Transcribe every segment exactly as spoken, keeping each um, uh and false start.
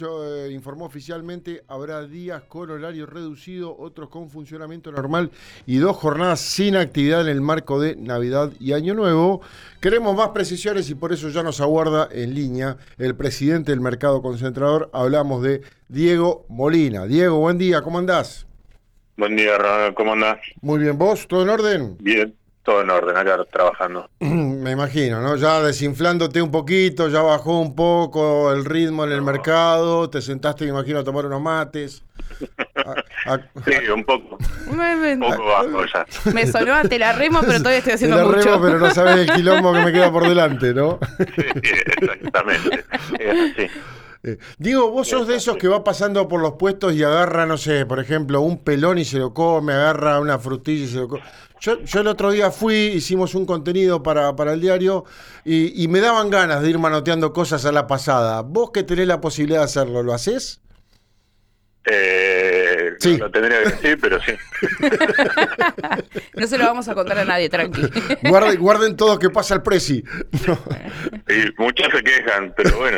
Eh, informó oficialmente, habrá días con horario reducido, otros con funcionamiento normal y dos jornadas sin actividad en el marco de Navidad y Año Nuevo. Queremos más precisiones y por eso ya nos aguarda en línea el presidente del Mercado Concentrador. Hablamos de Diego Molina. Diego, buen día, ¿cómo andás? Buen día, Ronald, ¿cómo andás? Muy bien, ¿vos? ¿Todo en orden? Bien, todo en orden, acá trabajando. Me imagino, ¿no? Ya desinflándote un poquito, ya bajó un poco el ritmo en el No. mercado, te sentaste, me imagino, a tomar unos mates. A, a, Sí, un poco, Me, me, un poco bajo ya. me sonó a te la remo, pero todavía estoy haciendo Te la mucho. remo, pero no sabes el quilombo que me queda por delante, ¿no? Sí, exactamente. Es así. Eh, Diego, vos sos de esos que va pasando por los puestos y agarra, no sé, por ejemplo, un pelón y se lo come, agarra una frutilla y se lo come. Yo, yo el otro día fui, hicimos un contenido para, para el diario y, y me daban ganas de ir manoteando cosas a la pasada. Vos que tenés la posibilidad de hacerlo, ¿lo hacés? Eh, Sí. No lo tendría que decir, pero sí. No se lo vamos a contar a nadie, tranqui. Guarden, guarden todo que pasa el presi. No. Y muchos se quejan, pero bueno.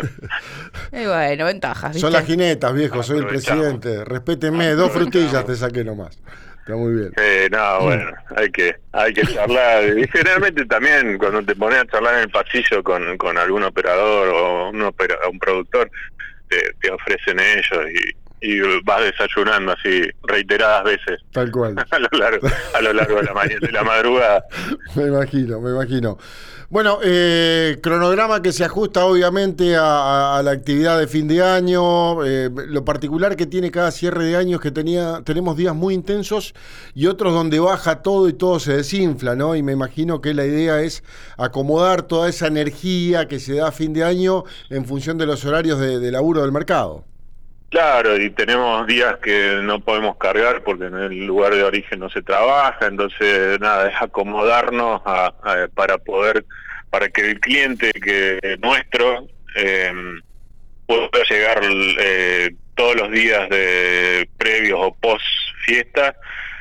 Y bueno, ventajas, ¿viste? Son las jinetas, viejo, soy el Aprovechamos. presidente. Respétenme, dos frutillas te saqué nomás. Está muy bien. Eh, no, bueno, hay que hay que charlar. Y generalmente también cuando te pones a charlar en el pasillo con, con algún operador o un, opera, un productor, te, te ofrecen ellos y, y vas desayunando así reiteradas veces Tal cual. a lo largo a lo largo de la mañana, de la madrugada. Me imagino, me imagino. Bueno, eh, cronograma que se ajusta obviamente a, a- a la actividad de fin de año. Eh, lo particular que tiene cada cierre de año es que tenía, tenemos días muy intensos y otros donde baja todo y todo se desinfla, ¿no? Y me imagino que la idea es acomodar toda esa energía que se da a fin de año en función de los horarios de, de laburo del mercado. Claro, y tenemos días que no podemos cargar porque en el lugar de origen no se trabaja, entonces nada, es acomodarnos a, a- para poder, para que el cliente que nuestro eh, pueda llegar eh, todos los días de previos o post fiesta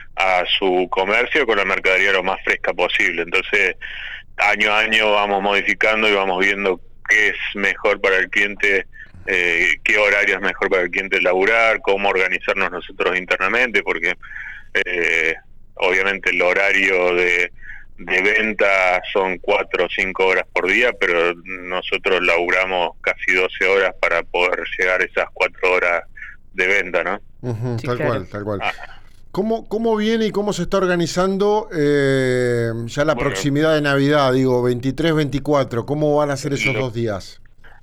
a su comercio con la mercadería lo más fresca posible. Entonces, año a año vamos modificando y vamos viendo qué es mejor para el cliente. Eh, qué horario es mejor para el cliente laburar, cómo organizarnos nosotros internamente, porque eh, obviamente el horario de, de venta son cuatro o cinco horas por día, pero nosotros laburamos casi doce horas para poder llegar a esas cuatro horas de venta, ¿no? Ujú, Sí, tal claro. cual, tal cual. Ah. ¿Cómo, ¿Cómo viene y cómo se está organizando eh, ya la Bueno. proximidad de Navidad? Digo, veintitrés, veinticuatro, ¿cómo van a ser esos Lo- dos días?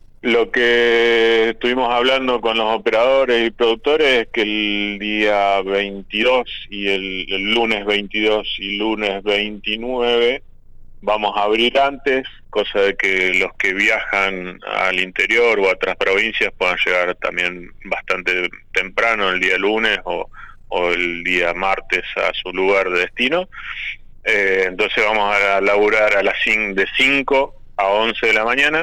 Lo que estuvimos hablando con los operadores y productores es que el día veintidós y el, el lunes veintidós y lunes veintinueve vamos a abrir antes, cosa de que los que viajan al interior o a otras provincias puedan llegar también bastante temprano el día lunes o, o el día martes a su lugar de destino. Eh, entonces vamos a laburar a las cin- de cinco a once de la mañana.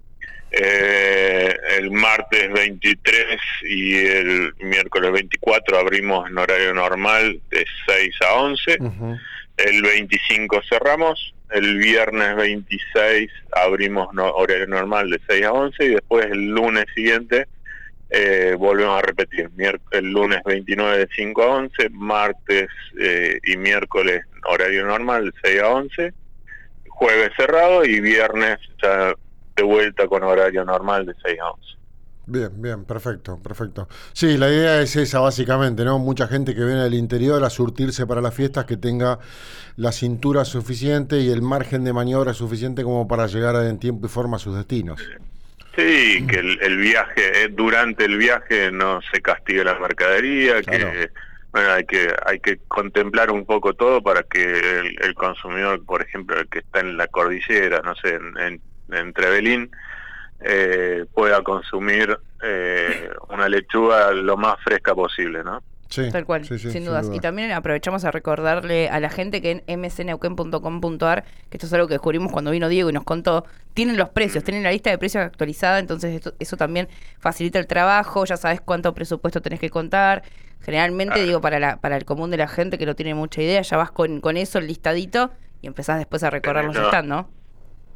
Eh, el martes veintitrés y el miércoles veinticuatro abrimos en horario normal de seis a once. Ujú. El veinticinco cerramos. El viernes veintiséis abrimos no, horario normal de seis a once. Y después el lunes siguiente eh, volvemos a repetir. Mier- el lunes veintinueve de cinco a once. Martes eh, y miércoles horario normal de seis a once. Jueves cerrado y viernes ya de vuelta con horario normal de seis a once. Bien, bien, perfecto, perfecto. Sí, la idea es esa básicamente, ¿no? Mucha gente que viene del interior a surtirse para las fiestas que tenga la cintura suficiente y el margen de maniobra suficiente como para llegar en tiempo y forma a sus destinos. Sí, que el, el viaje, eh, durante el viaje no se castigue la mercadería, Claro. que bueno, hay que hay que contemplar un poco todo para que el, el consumidor, por ejemplo, el que está en la cordillera, no sé, en, en, en Trevelín, eh, pueda consumir eh, una lechuga lo más fresca posible, ¿no? Sí, Tal cual, sí, sí, sin dudas. duda. Y también aprovechamos a recordarle a la gente que en m c neuquén punto com punto a r, que esto es algo que descubrimos cuando vino Diego y nos contó, tienen los precios, tienen la lista de precios actualizada, entonces esto- eso también facilita el trabajo, ya sabes cuánto presupuesto tenés que contar. Generalmente, Ah. digo, para la para el común de la gente que no tiene mucha idea, ya vas con, con eso, el listadito, y empezás después a recorrer los No. stands, ¿no?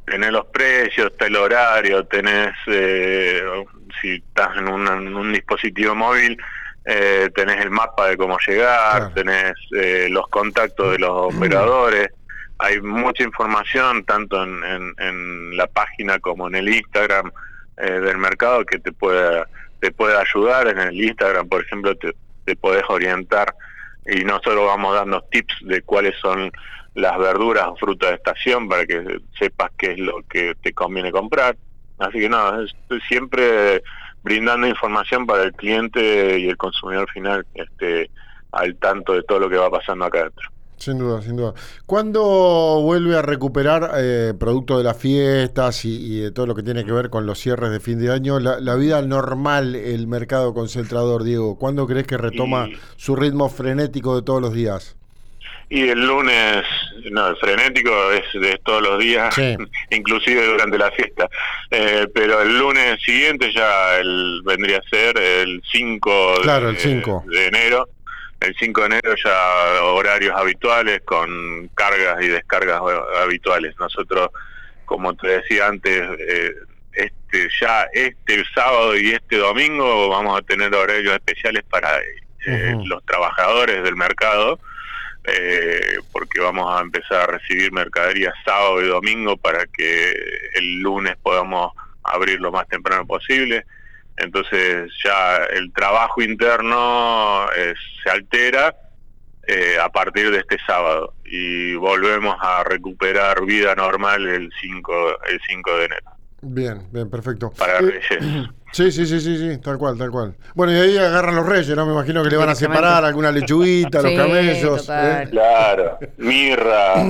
tenés los precios, está el horario, tenés, eh, si estás en, una, en un dispositivo móvil, eh, tenés el mapa de cómo llegar, claro. tenés eh, los contactos de los operadores, hay mucha información tanto en, en, en la página como en el Instagram eh, del mercado que te puede, te puede ayudar. En el Instagram, por ejemplo, te, te podés orientar y no solo vamos dando tips de cuáles son las verduras o frutas de estación para que sepas qué es lo que te conviene comprar. Así que no, estoy siempre brindando información para el cliente y el consumidor final que esté al tanto de todo lo que va pasando acá adentro. Sin duda, sin duda. ¿Cuándo vuelve a recuperar, eh, producto de las fiestas y, y de todo lo que tiene que ver con los cierres de fin de año, la, la vida normal, el mercado concentrador, Diego? ¿Cuándo crees que retoma y... su ritmo frenético de todos los días? Y el lunes, no, el frenético es de todos los días, sí. inclusive durante la fiesta. Eh, pero el lunes siguiente ya el, vendría a ser el cinco, claro, de, el cinco. de enero. El cinco de enero ya horarios habituales con cargas y descargas habituales. Nosotros, como te decía antes, eh, este ya este sábado y este domingo vamos a tener horarios especiales para eh, uh-huh. los trabajadores del mercado, eh, porque vamos a empezar a recibir mercadería sábado y domingo para que el lunes podamos abrir lo más temprano posible. Entonces ya el trabajo interno eh, se altera eh, a partir de este sábado y volvemos a recuperar vida normal el cinco de enero. Bien, bien, perfecto. Para eh, Reyes. Sí, sí, sí, sí, sí, tal cual, tal cual. Bueno, y ahí agarran los Reyes, ¿no? Me imagino que le van a separar alguna lechuguita, sí, los camellos. ¿eh? Claro, mirra.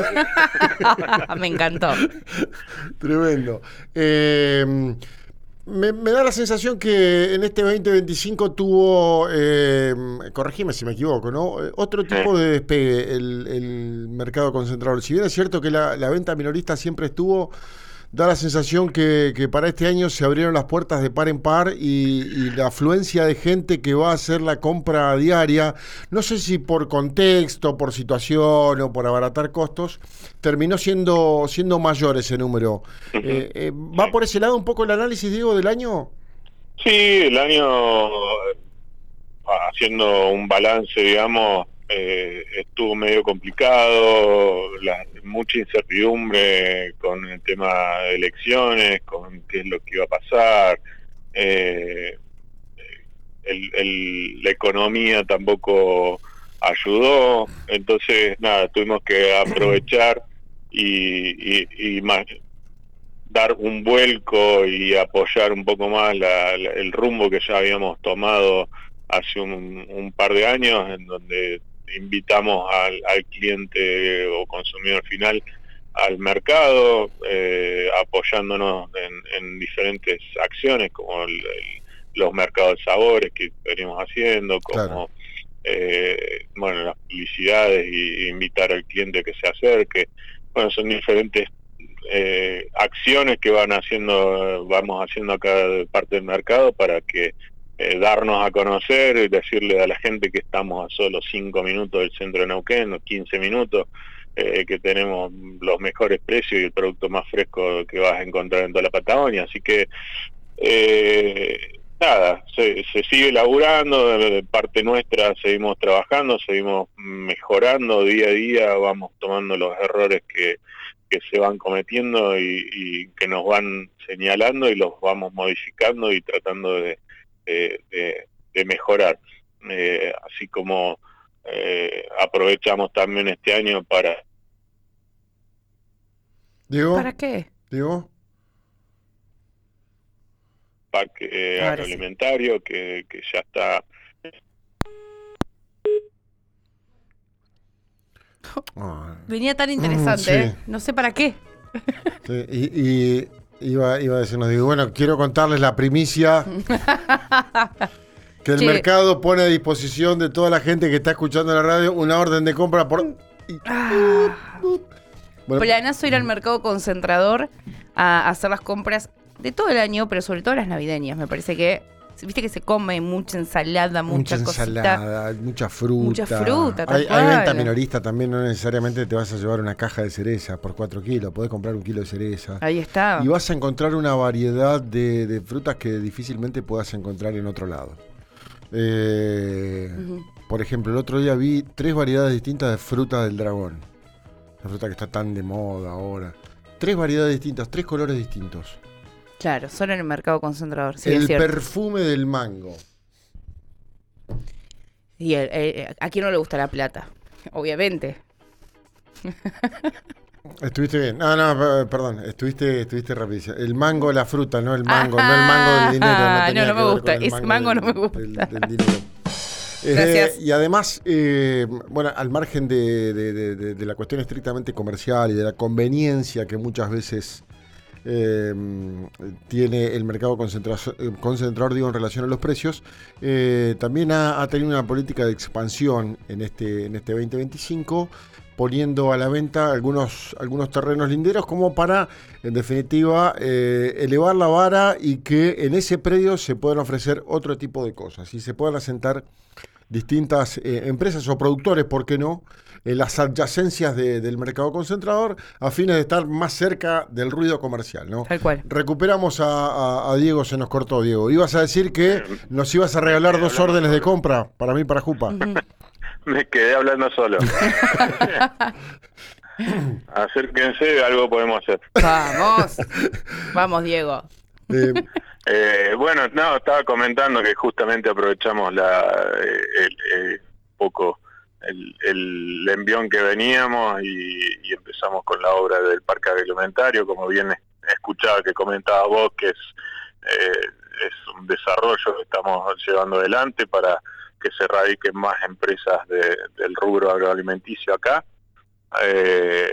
Me encantó. Tremendo. Eh... Me, me da la sensación que en este veinte veinticinco tuvo, eh, corregime si me equivoco, ¿no? Otro tipo de despegue el, el mercado concentrador. Si bien es cierto que la, la venta minorista siempre estuvo, da la sensación que, que para este año se abrieron las puertas de par en par y, y la afluencia de gente que va a hacer la compra diaria, no sé si por contexto, por situación o por abaratar costos, terminó siendo siendo mayor ese número. Uh-huh. eh, eh, ¿Va por ese lado un poco el análisis, Diego, del año? Sí, el año, haciendo un balance, digamos, eh, estuvo medio complicado, la, mucha incertidumbre con el tema de elecciones, con qué es lo que iba a pasar, eh, el, el, la economía tampoco ayudó, entonces nada, tuvimos que aprovechar y, y, y más, dar un vuelco y apoyar un poco más la, la, el rumbo que ya habíamos tomado hace un, un par de años, en donde invitamos al, al cliente o consumidor final al mercado, eh, apoyándonos en, en diferentes acciones como el, el, los mercados de sabores que venimos haciendo, como claro. eh, bueno, las publicidades y, y invitar al cliente a que se acerque. Bueno, son diferentes eh, acciones que van haciendo, vamos haciendo acá de parte del mercado para que Eh, darnos a conocer y decirle a la gente que estamos a solo cinco minutos del centro de Neuquén, o quince minutos, eh, que tenemos los mejores precios y el producto más fresco que vas a encontrar en toda la Patagonia. Así que, eh, nada, se, se sigue laburando, de parte nuestra seguimos trabajando, seguimos mejorando día a día, vamos tomando los errores que, que se van cometiendo y, y que nos van señalando y los vamos modificando y tratando de De, de, de mejorar, eh, así como eh, aprovechamos también este año para... ¿Diego? ¿Para qué? ¿Diego? Parque eh, agroalimentario, sí. que, que ya está... Venía tan interesante, sí. ¿eh? No sé para qué. Sí, y... y... Iba, iba a decirnos, digo, bueno, quiero contarles la primicia que el sí. mercado pone a disposición de toda la gente que está escuchando la radio una orden de compra por... Ah. Bueno. Planazo ir al mercado concentrador a hacer las compras de todo el año, pero sobre todo las navideñas. Me parece que viste que se come mucha ensalada, mucha, mucha ensalada, cosita, mucha fruta. mucha fruta, tal hay, hay cual. venta minorista también, no necesariamente te vas a llevar una caja de cereza por cuatro kilos, podés comprar un kilo de cereza. Ahí está. Y vas a encontrar una variedad de, de frutas que difícilmente puedas encontrar en otro lado. Eh, uh-huh. Por ejemplo, el otro día vi tres variedades distintas de fruta del dragón. La fruta que está tan de moda ahora. Tres variedades distintas, tres colores distintos. Claro, solo en el mercado concentrador. Sí, el es cierto. Perfume del mango. Y el, el, a quién no le gusta la plata, obviamente. Estuviste bien. No, no, perdón, estuviste, estuviste rapidísimo. El mango, la fruta, no el mango, ah, no el mango del dinero. No, no, no me gusta. Es mango, mango del, no me gusta. Del, del dinero. Eh, y además, eh, bueno, al margen de, de, de, de, de la cuestión estrictamente comercial y de la conveniencia que muchas veces eh, tiene el mercado concentrador, digo, en relación a los precios, eh, también ha, ha tenido una política de expansión en este, en este veinte veinticinco, poniendo a la venta algunos, algunos terrenos linderos como para, en definitiva, eh, elevar la vara y que en ese predio se puedan ofrecer otro tipo de cosas y se puedan asentar distintas eh, empresas o productores, ¿por qué no?, en las adyacencias de, del mercado concentrador a fines de estar más cerca del ruido comercial, ¿no? Tal cual. Recuperamos a, a, a Diego, se nos cortó, Diego. Ibas a decir que nos ibas a regalar dos órdenes de compra para mí, para Jupa. Me quedé hablando solo. Acérquense, algo podemos hacer. Vamos, vamos, Diego. Eh, eh, bueno, no, estaba comentando que justamente aprovechamos la el, el, poco el, el envión que veníamos y, y empezamos con la obra del parque agroalimentario, como bien escuchaba que comentaba vos, que es eh, es un desarrollo que estamos llevando adelante para que se radiquen más empresas de, del rubro agroalimenticio acá. Eh,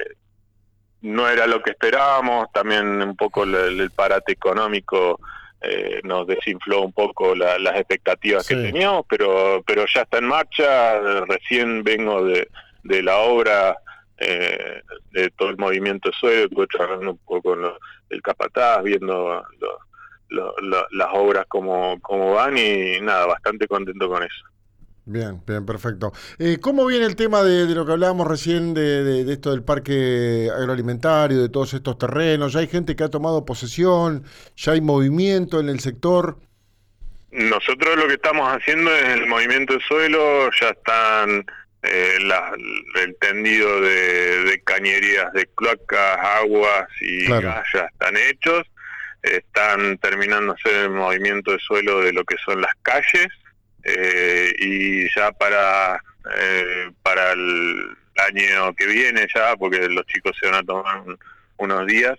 no era lo que esperábamos, también un poco el, el parate económico eh, nos desinfló un poco la, las expectativas sí. que teníamos, pero pero ya está en marcha. Recién vengo de, de la obra, eh, de todo el movimiento de suelo, estuve trabajando un poco con lo, el capataz, viendo lo, lo, lo, las obras como, como van y nada, bastante contento con eso. Bien, bien, perfecto. Eh, ¿Cómo viene el tema de, de lo que hablábamos recién de, de, de esto del parque agroalimentario, de todos estos terrenos? ¿Ya hay gente que ha tomado posesión? ¿Ya hay movimiento en el sector? Nosotros lo que estamos haciendo es el movimiento de suelo, ya están eh, la, el tendido de, de cañerías de cloacas, aguas y claro. gas ya están hechos, están terminándose el movimiento de suelo de lo que son las calles. Eh, y ya para eh, para el año que viene ya, porque los chicos se van a tomar un, unos días,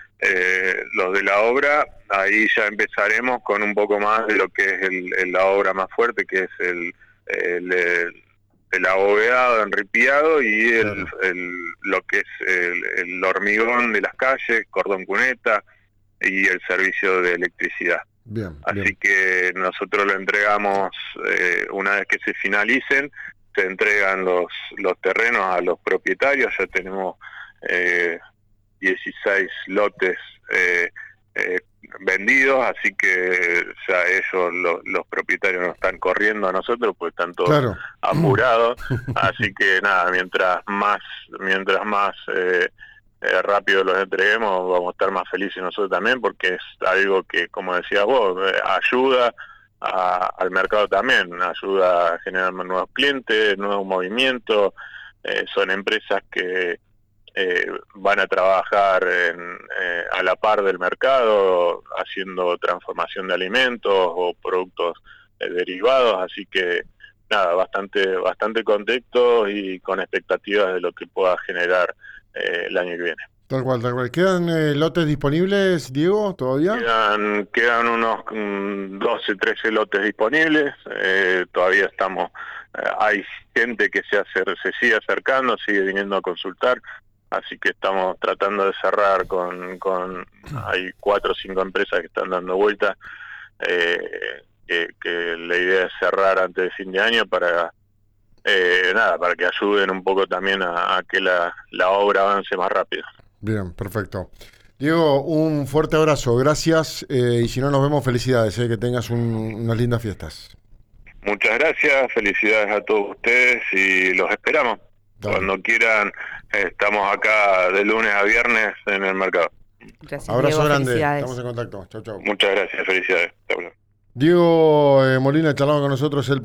eh, los de la obra, ahí ya empezaremos con un poco más de lo que es el, el, la obra más fuerte, que es el, el, el, el abovedado, enripiado y el, claro. el, lo que es el, el hormigón de las calles, cordón cuneta y el servicio de electricidad. Bien, Así bien. que nosotros lo entregamos, eh, una vez que se finalicen, se entregan los los terrenos a los propietarios. Ya tenemos eh, dieciséis lotes eh, eh, vendidos, así que ya ellos, lo, los propietarios, nos están corriendo a nosotros, pues están todos claro. apurados. Así que nada, mientras más, mientras más... Eh, Eh, rápido los entreguemos, vamos a estar más felices nosotros también, porque es algo que, como decías vos, eh, ayuda a, al mercado también, ayuda a generar nuevos clientes, nuevos movimientos. Eh, son empresas que eh, van a trabajar en, eh, a la par del mercado, haciendo transformación de alimentos o productos eh, derivados, así que nada, bastante bastante contento y con expectativas de lo que pueda generar Eh, el año que viene. Tal cual, tal cual. ¿Quedan eh, lotes disponibles, Diego, todavía? Quedan, quedan unos um, doce, trece lotes disponibles. Eh, todavía estamos, eh, hay gente que se, hace, se sigue acercando, sigue viniendo a consultar, así que estamos tratando de cerrar con, con hay cuatro o cinco empresas que están dando vueltas, eh, que, que la idea es cerrar antes de fin de año para Eh, nada, para que ayuden un poco también a, a que la, la obra avance más rápido. Bien, perfecto. Diego, un fuerte abrazo, gracias. Eh, y si no nos vemos, felicidades, eh, que tengas un, unas lindas fiestas. Muchas gracias, felicidades a todos ustedes y los esperamos. Dale. Cuando quieran, estamos acá de lunes a viernes en el mercado. Gracias, Abrazo Diego, grande, felicidades. estamos en contacto. Chau, chau. Muchas gracias, felicidades. Chau, chau. Diego eh, Molina charlaba con nosotros, el